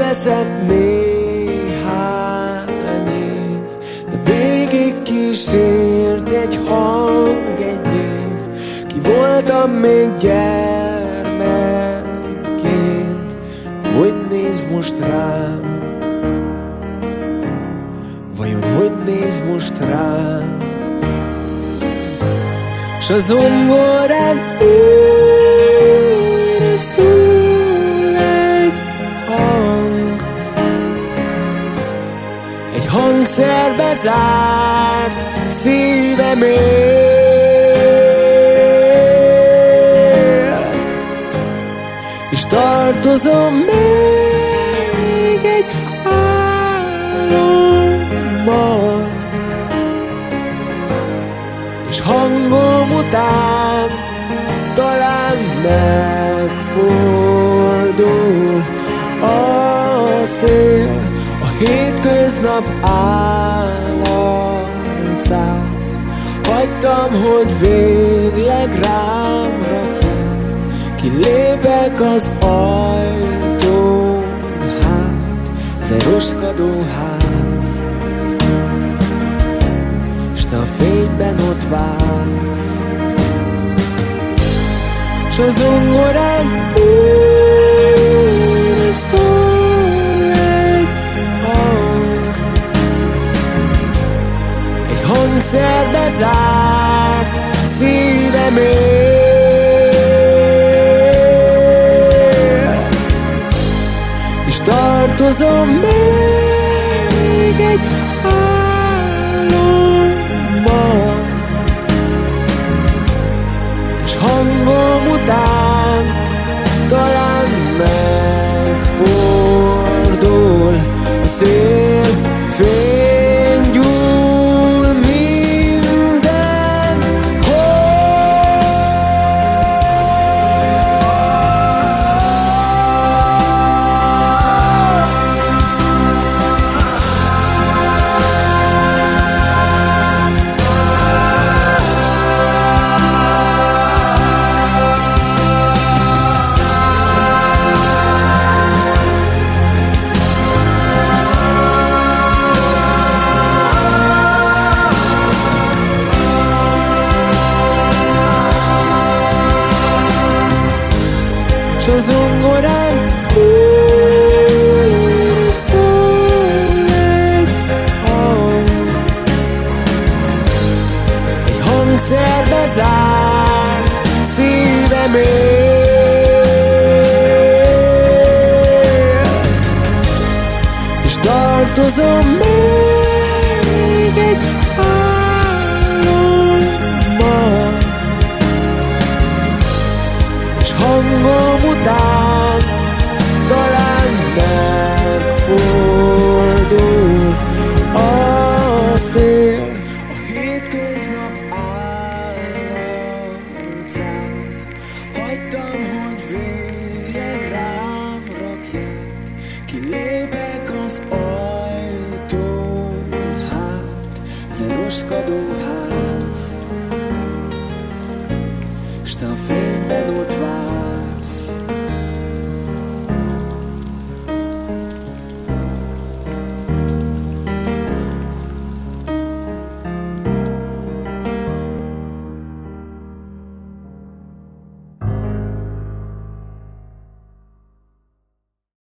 elveszett néhány év, de végig kísért egy hang, egy név. Ki voltam még gyermekként, hogy néz most rám? Vajon hogy néz most rám? S a zongorán újra szól egy hangszerbe zárt szívem él, és tartozom még egy álommal, és hangom után talán megfordul a szél. A hétköznap állarcát hagytam, hogy végleg rám rakják. Kilépek az ajtón, hát ez egy roskadó ház, s te a fényben ott vársz. S a zongorán újra szól egy hang, egy hangszerbe zárt szívem él, és tartozom még egy álommal, és hangom után talán megfordul a szél. Fény gyúl s a zongorán újra szól egy hang, egy hangszerbe zárt szívem él, és tartozom még egy álommal, és hangom után talán megfordul a szél. A hétköznap állarcát hagytam, hogy végleg rám rakják. Kilépek az ajtón, hát ez egy roskadó ház, s te a